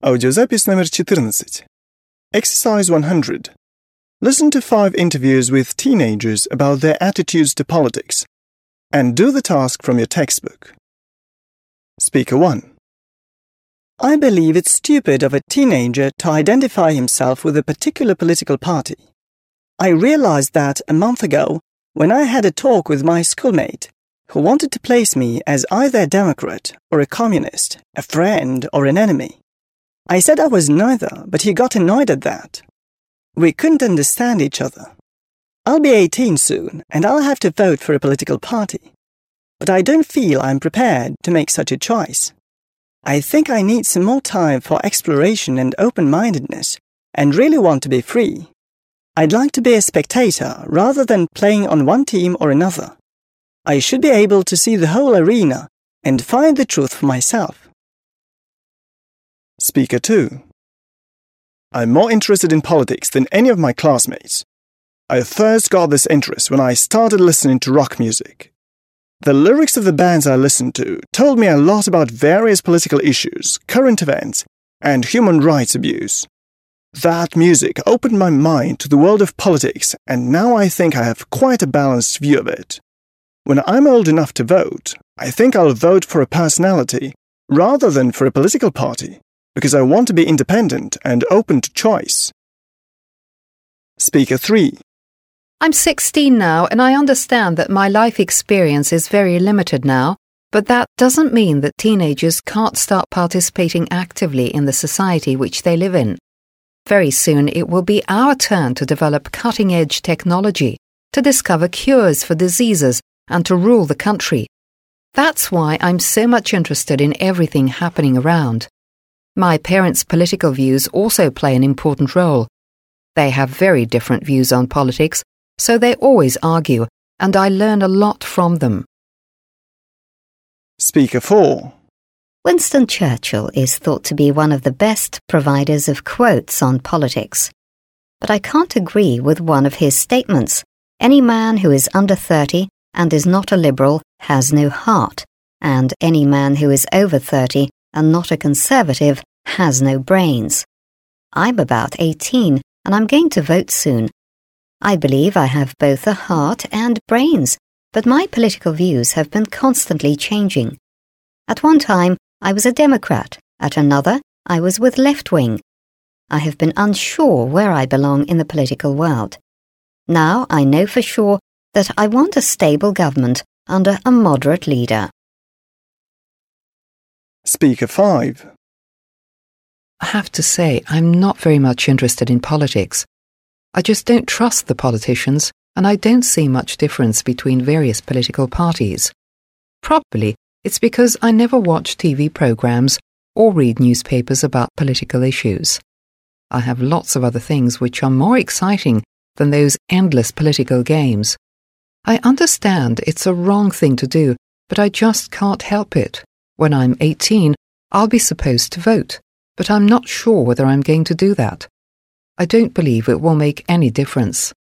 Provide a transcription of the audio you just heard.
Аудиозапись номер 14. Exercise 100. Listen to 5 interviews with teenagers about their attitudes to politics, and do the task from your textbook. Speaker 1. I believe it's stupid of a teenager to identify himself with a particular political party. I realized that a month ago when I had a talk with my schoolmate who wanted to place me as either a Democrat or a communist, a friend or an enemy. I said I was neither, but he got annoyed at that. We couldn't understand each other. I'll be 18 soon, and I'll have to vote for a political party. But I don't feel I'm prepared to make such a choice. I think I need some more time for exploration and open-mindedness, and really want to be free. I'd like to be a spectator rather than playing on one team or another. I should be able to see the whole arena and find the truth for myself. Speaker 2. I'm more interested in politics than any of my classmates. I first got this interest when I started listening to rock music. The lyrics of the bands I listened to told me a lot about various political issues, current events, and human rights abuse. That music opened my mind to the world of politics, and now I think I have quite a balanced view of it. When I'm old enough to vote, I think I'll vote for a personality rather than for a political party, because I want to be independent and open to choice. Speaker 3. I'm 16 now, and I understand that my life experience is very limited now, but that doesn't mean that teenagers can't start participating actively in the society which they live in. Very soon it will be our turn to develop cutting-edge technology, to discover cures for diseases, and to rule the country. That's why I'm so much interested in everything happening around. My parents' political views also play an important role. They have very different views on politics, so they always argue, and I learn a lot from them. Speaker 4. Winston Churchill is thought to be one of the best providers of quotes on politics. But I can't agree with one of his statements. Any man who is under 30 and is not a liberal has no heart, and any man who is over 30 and not a conservative has no brains. I'm about 18 and I'm going to vote soon. I believe I have both a heart and brains, but my political views have been constantly changing. At one time, I was a Democrat. At another, I was with Left Wing. I have been unsure where I belong in the political world. Now I know for sure that I want a stable government under a moderate leader. Speaker 5. I have to say, I'm not very much interested in politics. I just don't trust the politicians, and I don't see much difference between various political parties. Probably it's because I never watch TV programs or read newspapers about political issues. I have lots of other things which are more exciting than those endless political games. I understand it's a wrong thing to do, but I just can't help it. When I'm 18, I'll be supposed to vote, but I'm not sure whether I'm going to do that. I don't believe it will make any difference.